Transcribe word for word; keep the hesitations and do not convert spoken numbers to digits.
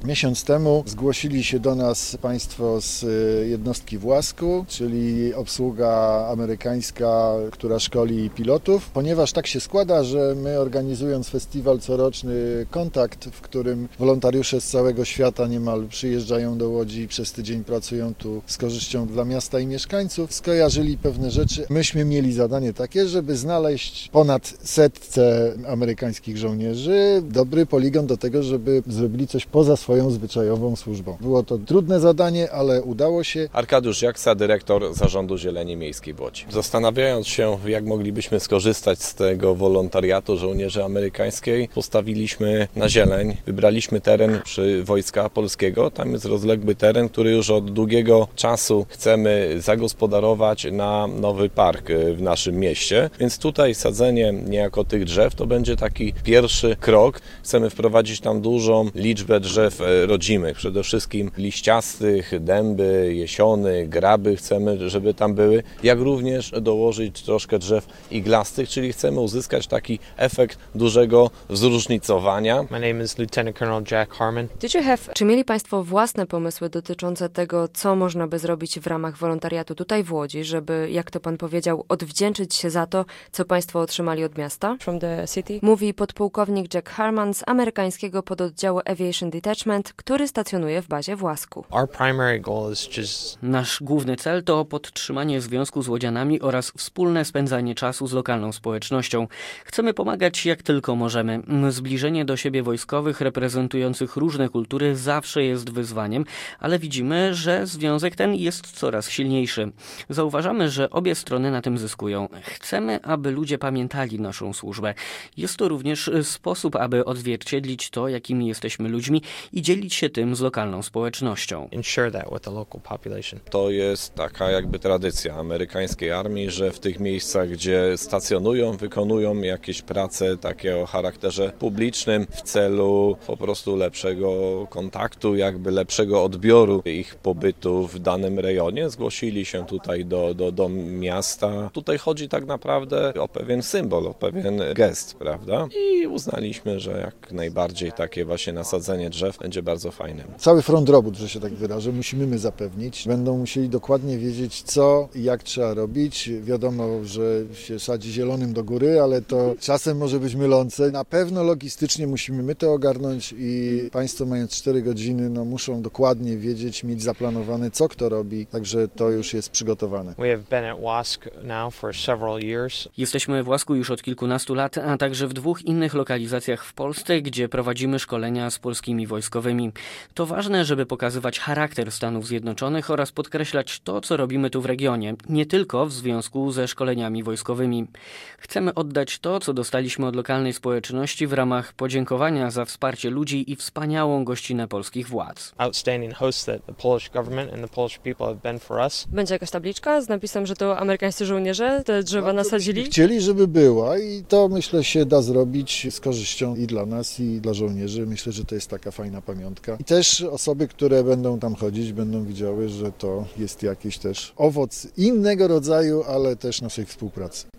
Miesiąc temu zgłosili się do nas państwo z jednostki w Łasku, czyli obsługa amerykańska, która szkoli pilotów. Ponieważ tak się składa, że my organizując festiwal coroczny Kontakt, w którym wolontariusze z całego świata niemal przyjeżdżają do Łodzi i przez tydzień pracują tu z korzyścią dla miasta i mieszkańców, skojarzyli pewne rzeczy. Myśmy mieli zadanie takie, żeby znaleźć ponad setce amerykańskich żołnierzy dobry poligon do tego, żeby zrobili coś poza swoją zwyczajową służbą. Było to trudne zadanie, ale udało się. Arkadiusz Jaksa, dyrektor Zarządu Zieleni Miejskiej w Łodzi. Zastanawiając się, jak moglibyśmy skorzystać z tego wolontariatu żołnierzy amerykańskiej, postawiliśmy na zieleń. Wybraliśmy teren przy Wojska Polskiego. Tam jest rozległy teren, który już od długiego czasu chcemy zagospodarować na nowy park w naszym mieście. Więc tutaj sadzenie niejako tych drzew to będzie taki pierwszy krok. Chcemy wprowadzić tam dużą liczbę drzew rodzimych, przede wszystkim liściastych, dęby, jesiony, graby chcemy, żeby tam były, jak również dołożyć troszkę drzew iglastych, czyli chcemy uzyskać taki efekt dużego zróżnicowania. My name is Lieutenant Colonel Jack Harmon. Did you have... Czy mieli Państwo własne pomysły dotyczące tego, co można by zrobić w ramach wolontariatu tutaj w Łodzi, żeby, jak to Pan powiedział, odwdzięczyć się za to, co Państwo otrzymali od miasta? From the city. Mówi podpułkownik Jack Harmon z amerykańskiego pododdziału Aviation Detachment, który stacjonuje w bazie w Łasku. Our primary goal is just... Nasz główny cel to podtrzymanie związku z łodzianami oraz wspólne spędzanie czasu z lokalną społecznością. Chcemy pomagać jak tylko możemy. Zbliżenie do siebie wojskowych reprezentujących różne kultury zawsze jest wyzwaniem, ale widzimy, że związek ten jest coraz silniejszy. Zauważamy, że obie strony na tym zyskują. Chcemy, aby ludzie pamiętali naszą służbę. Jest to również sposób, aby odzwierciedlić to, jakimi jesteśmy ludźmi i dzielić się tym z lokalną społecznością. ensure that with the local population. To jest taka jakby tradycja amerykańskiej armii, że w tych miejscach, gdzie stacjonują, wykonują jakieś prace takie o charakterze publicznym w celu po prostu lepszego kontaktu, jakby lepszego odbioru ich pobytu w danym rejonie. Zgłosili się tutaj do, do, do miasta. Tutaj chodzi tak naprawdę o pewien symbol, o pewien gest, prawda? I uznaliśmy, że jak najbardziej takie właśnie nasadzenie drzew będzie bardzo fajnym. Cały front robót, że się tak wyrażę, musimy my zapewnić. Będą musieli dokładnie wiedzieć, co i jak trzeba robić. Wiadomo, że się sadzi zielonym do góry, ale to czasem może być mylące. Na pewno logistycznie musimy my to ogarnąć i Państwo mając cztery godziny, no muszą dokładnie wiedzieć, mieć zaplanowane, co kto robi, także to już jest przygotowane. We have been at Wask now for several years. Jesteśmy w Łasku już od kilkunastu lat, a także w dwóch innych lokalizacjach w Polsce, gdzie prowadzimy szkolenia z polskimi wojskowymi. To ważne, żeby pokazywać charakter Stanów Zjednoczonych oraz podkreślać to, co robimy tu w regionie, nie tylko w związku ze szkoleniami wojskowymi. Chcemy oddać to, co dostaliśmy od lokalnej społeczności w ramach podziękowania za wsparcie ludzi i wspaniałą gościnę polskich władz. Outstanding host that the Polish government and the Polish people have been for us. Będzie jakaś tabliczka z napisem, że to amerykańscy żołnierze te drzewa nasadzili? Chcieli, żeby była i to myślę się da zrobić z korzyścią i dla nas, i dla żołnierzy. Myślę, że to jest taka fajna pamiątka. I też osoby, które będą tam chodzić, będą widziały, że to jest jakiś też owoc innego rodzaju, ale też naszej współpracy.